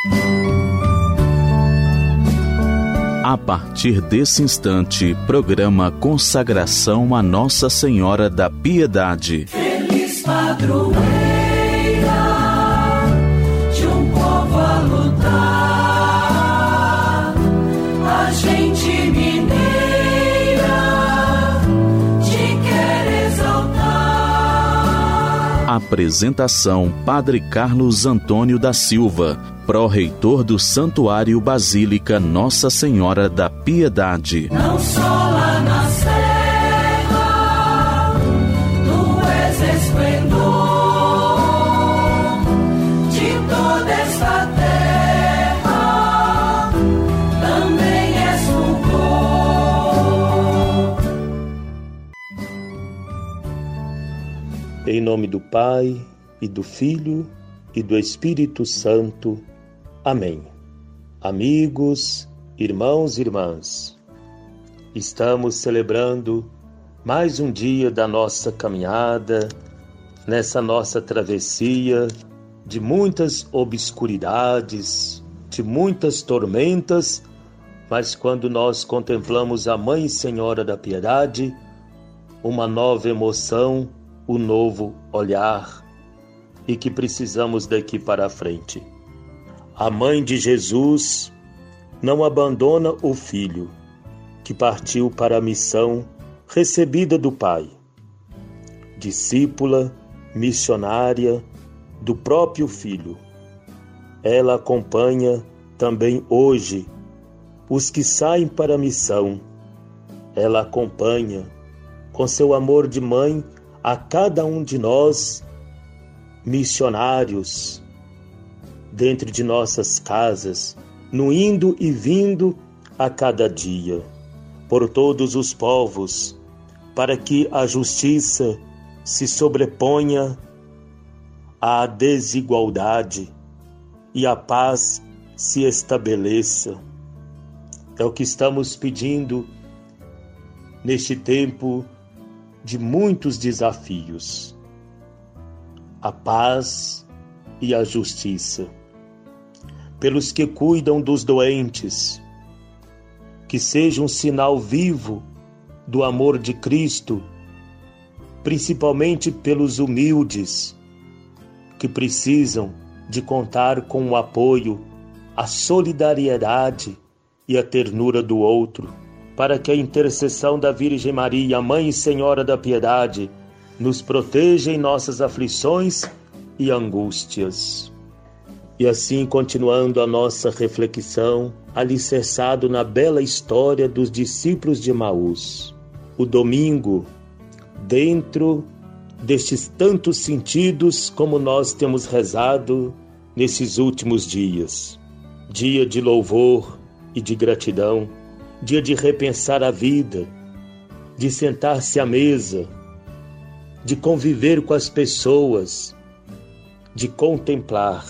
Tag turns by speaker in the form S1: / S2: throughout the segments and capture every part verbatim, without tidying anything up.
S1: A partir desse instante, programa Consagração a Nossa Senhora da Piedade.
S2: Feliz padroeira de um povo a lutar, a gente mineira te quer exaltar.
S1: Apresentação: Padre Carlos Antônio da Silva, pró-reitor do Santuário Basílica Nossa Senhora da Piedade.
S2: Não só lá na serra, tu és esplendor de toda esta terra, também és louvor.
S3: Em nome do Pai, e do Filho, e do Espírito Santo. Amém. Amigos, irmãos e irmãs, estamos celebrando mais um dia da nossa caminhada, nessa nossa travessia de muitas obscuridades, de muitas tormentas, mas quando nós contemplamos a Mãe Senhora da Piedade, uma nova emoção, um novo olhar, e que precisamos daqui para frente. A Mãe de Jesus não abandona o Filho, que partiu para a missão recebida do Pai. Discípula, missionária do próprio Filho. Ela acompanha também hoje os que saem para a missão. Ela acompanha com seu amor de mãe a cada um de nós, missionários, dentro de nossas casas, no indo e vindo a cada dia, por todos os povos, para que a justiça se sobreponha à desigualdade e a paz se estabeleça. É o que estamos pedindo neste tempo de muitos desafios. A paz e a justiça. Pelos que cuidam dos doentes, que seja um sinal vivo do amor de Cristo, principalmente pelos humildes, que precisam de contar com o apoio, a solidariedade e a ternura do outro, para que a intercessão da Virgem Maria, Mãe e Senhora da Piedade, nos proteja em nossas aflições e angústias. E assim, continuando a nossa reflexão, alicerçado na bela história dos discípulos de Emaús. O domingo, dentro destes tantos sentidos como nós temos rezado nesses últimos dias. Dia de louvor e de gratidão, dia de repensar a vida, de sentar-se à mesa, de conviver com as pessoas, de contemplar.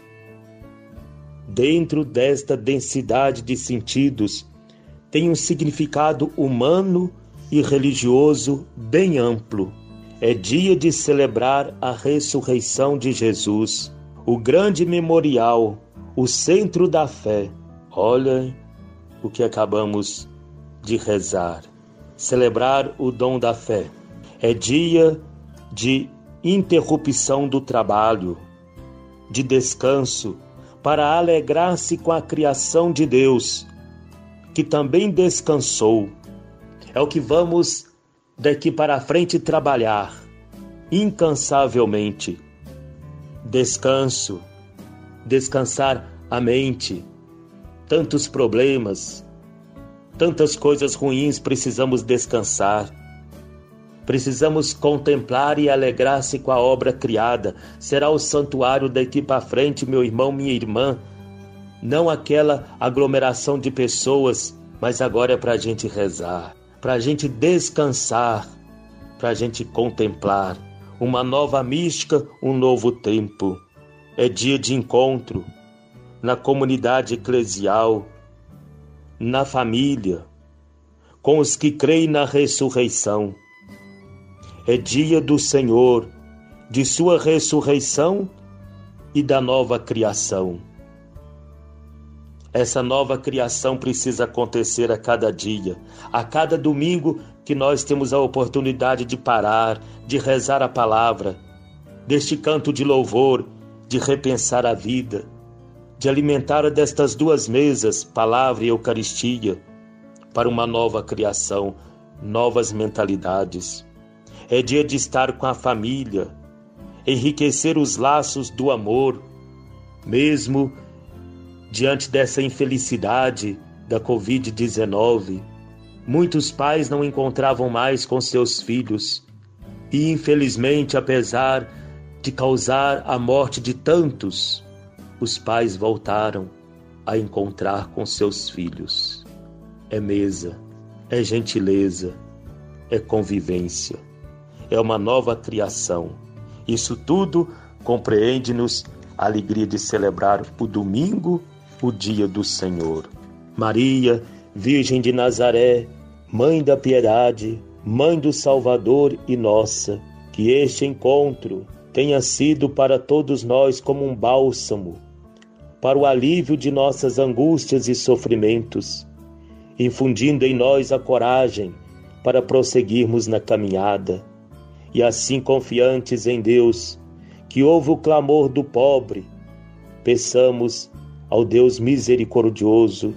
S3: Dentro desta densidade de sentidos, tem um significado humano e religioso bem amplo. É dia de celebrar a ressurreição de Jesus, o grande memorial, o centro da fé. Olha o que acabamos de rezar. Celebrar o dom da fé. É dia de interrupção do trabalho, de descanso, para alegrar-se com a criação de Deus, que também descansou. É o que vamos daqui para frente trabalhar, incansavelmente. Descanso, descansar a mente. Tantos problemas, tantas coisas ruins, precisamos descansar. Precisamos contemplar e alegrar-se com a obra criada. Será o santuário daqui para frente, meu irmão, minha irmã. Não aquela aglomeração de pessoas, mas agora é para a gente rezar, para a gente descansar, para a gente contemplar. Uma nova mística, um novo tempo. É dia de encontro na comunidade eclesial, na família, com os que creem na ressurreição. É dia do Senhor, de sua ressurreição e da nova criação. Essa nova criação precisa acontecer a cada dia, a cada domingo que nós temos a oportunidade de parar, de rezar a palavra, deste canto de louvor, de repensar a vida, de alimentar destas duas mesas, palavra e Eucaristia, para uma nova criação, novas mentalidades. É dia de estar com a família, enriquecer os laços do amor, mesmo diante dessa infelicidade da covid dezenove. Muitos pais não encontravam mais com seus filhos e, infelizmente, apesar de causar a morte de tantos, os pais voltaram a encontrar com seus filhos. É mesa, é gentileza, é convivência, é uma nova criação. Isso tudo compreende-nos a alegria de celebrar o domingo, o dia do Senhor. Maria, Virgem de Nazaré, Mãe da Piedade, Mãe do Salvador e nossa, que este encontro tenha sido para todos nós como um bálsamo, para o alívio de nossas angústias e sofrimentos, infundindo em nós a coragem para prosseguirmos na caminhada, e assim confiantes em Deus, que ouve o clamor do pobre, peçamos ao Deus misericordioso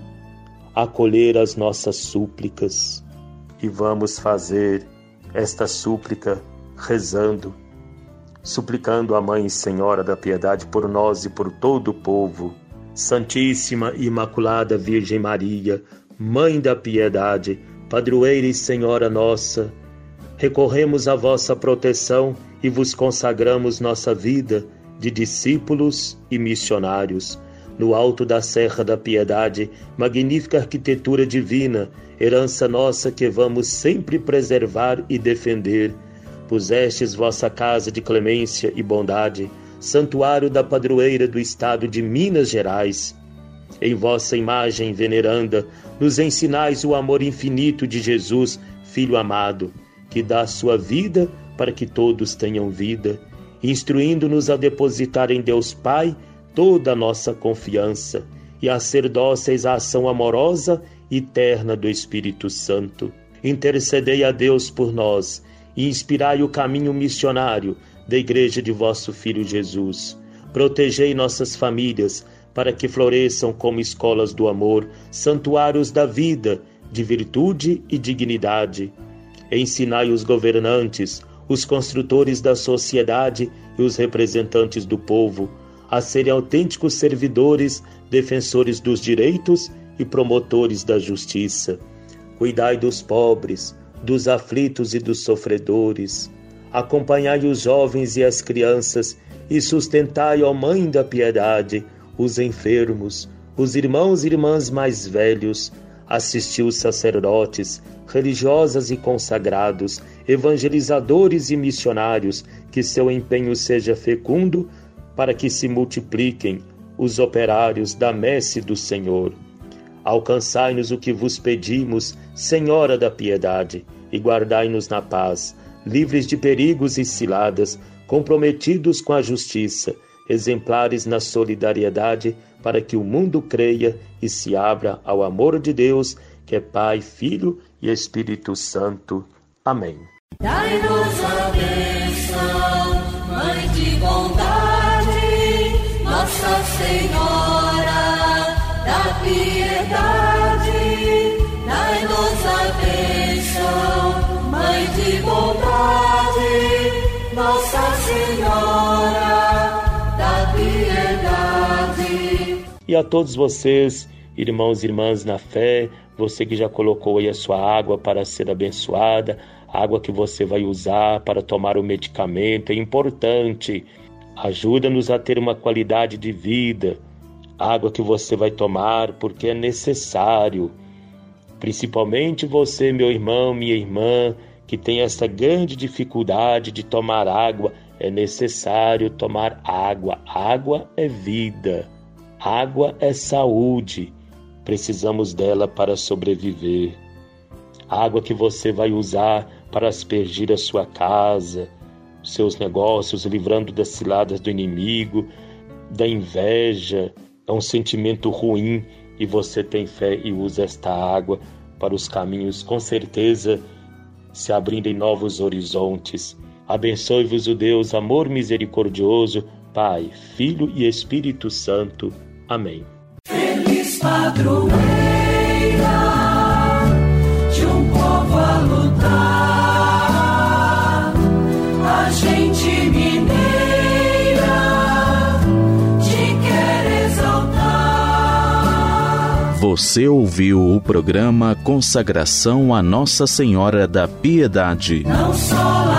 S3: acolher as nossas súplicas, e vamos fazer esta súplica rezando, suplicando a Mãe Senhora da Piedade por nós e por todo o povo. Santíssima e Imaculada Virgem Maria, Mãe da Piedade, Padroeira e Senhora nossa, recorremos à vossa proteção e vos consagramos nossa vida de discípulos e missionários. No alto da Serra da Piedade, magnífica arquitetura divina, herança nossa que vamos sempre preservar e defender. Pusestes vossa casa de clemência e bondade, santuário da padroeira do estado de Minas Gerais. Em vossa imagem veneranda, nos ensinais o amor infinito de Jesus, Filho amado, que dá sua vida para que todos tenham vida, instruindo-nos a depositar em Deus Pai toda a nossa confiança e a ser dóceis à ação amorosa e terna do Espírito Santo. Intercedei a Deus por nós e inspirai o caminho missionário da Igreja de vosso Filho Jesus. Protegei nossas famílias para que floresçam como escolas do amor, santuários da vida, de virtude e dignidade. Ensinai os governantes, os construtores da sociedade e os representantes do povo a serem autênticos servidores, defensores dos direitos e promotores da justiça. Cuidai dos pobres, dos aflitos e dos sofredores. Acompanhai os jovens e as crianças e sustentai, ó Mãe da Piedade, os enfermos, os irmãos e irmãs mais velhos. Assisti os sacerdotes, religiosas e consagrados, evangelizadores e missionários, que seu empenho seja fecundo para que se multipliquem os operários da messe do Senhor. Alcançai-nos o que vos pedimos, Senhora da Piedade, e guardai-nos na paz, livres de perigos e ciladas, comprometidos com a justiça, exemplares na solidariedade, para que o mundo creia e se abra ao amor de Deus, que é Pai, Filho e Espírito Santo. Amém.
S2: Dai-nos a bênção, Mãe de bondade, Nossa Senhora da Piedade. Dai-nos a bênção, Mãe de bondade, Nossa Senhora da Piedade.
S3: E a todos vocês, irmãos e irmãs na fé, você que já colocou aí a sua água para ser abençoada, a água que você vai usar para tomar o medicamento, é importante. Ajuda-nos a ter uma qualidade de vida. A água que você vai tomar, porque é necessário. Principalmente você, meu irmão, minha irmã, que tem essa grande dificuldade de tomar água, é necessário tomar água. Água é vida. Água é saúde. Precisamos dela para sobreviver. Água que você vai usar para aspergir a sua casa, seus negócios, livrando das ciladas do inimigo, da inveja. É um sentimento ruim e você tem fé e usa esta água para os caminhos, com certeza, se abrindo em novos horizontes. Abençoe-vos o Deus, amor misericordioso, Pai, Filho e Espírito Santo. Amém.
S2: Feliz padroeira de um povo a lutar, a gente mineira te quer exaltar.
S1: Você ouviu o programa Consagração a Nossa Senhora da Piedade.
S2: Não só